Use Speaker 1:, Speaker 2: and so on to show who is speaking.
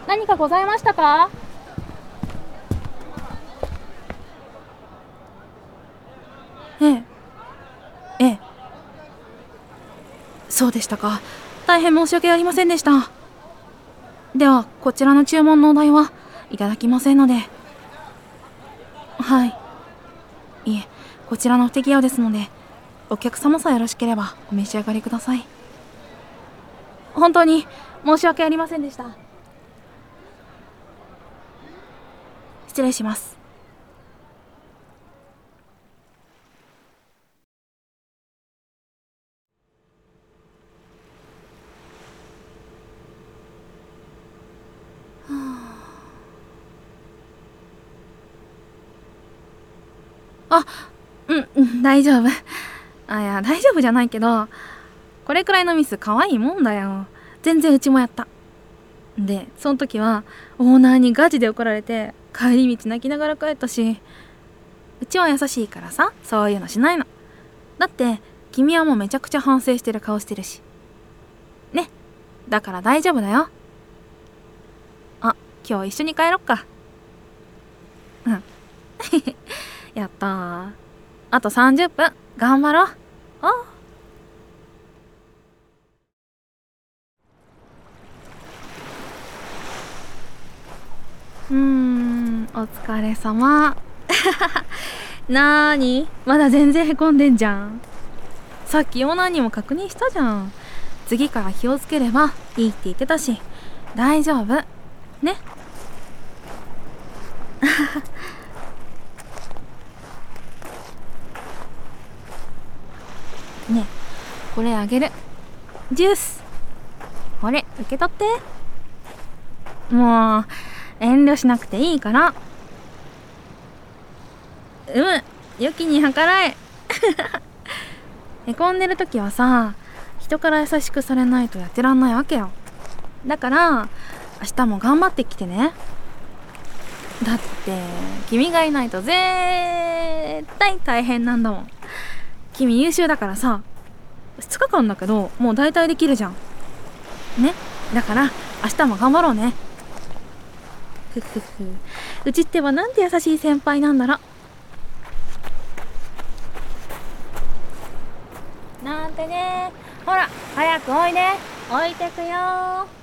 Speaker 1: 何かございましたか？
Speaker 2: ええ、ええ。そうでしたか。大変申し訳ありませんでした。では、こちらの注文のお代はいただきませんので。はい。いえ、こちらの不手際ですので、お客様さえよろしければお召し上がりください。本当に申し訳ありませんでした。失礼します。あ、大丈夫。いや、大丈夫じゃないけど、これくらいのミス可愛いもんだよ。全然うちもやった。で、その時はオーナーにガチで怒られて、帰り道泣きながら帰ったし、うちは優しいからさ、そういうのしないの。だって、君はもうめちゃくちゃ反省してる顔してるし。ね。だから大丈夫だよ。あ、今日一緒に帰ろっか。うん。やったー。あと30分、頑張ろう。お疲れ様。なーに、まだ全然へこんでんじゃん。さっきオーナーにも確認したじゃん。次から気をつければいいって言ってたし、大丈夫。ね。ねえ、これあげる。ジュース。これ、受け取って。もう、遠慮しなくていいから。良きに計らえ。へこんでる時はさ、人から優しくされないとやってらんないわけよ。だから明日も頑張ってきてね。だって君がいないと絶対大変なんだもん。君優秀だからさ、2日間だけどもう大体できるじゃんね。だから明日も頑張ろうね。ふふふ。うちってばなんて優しい先輩なんだろ。なんてね。ほら早くおいで。置いてくよ。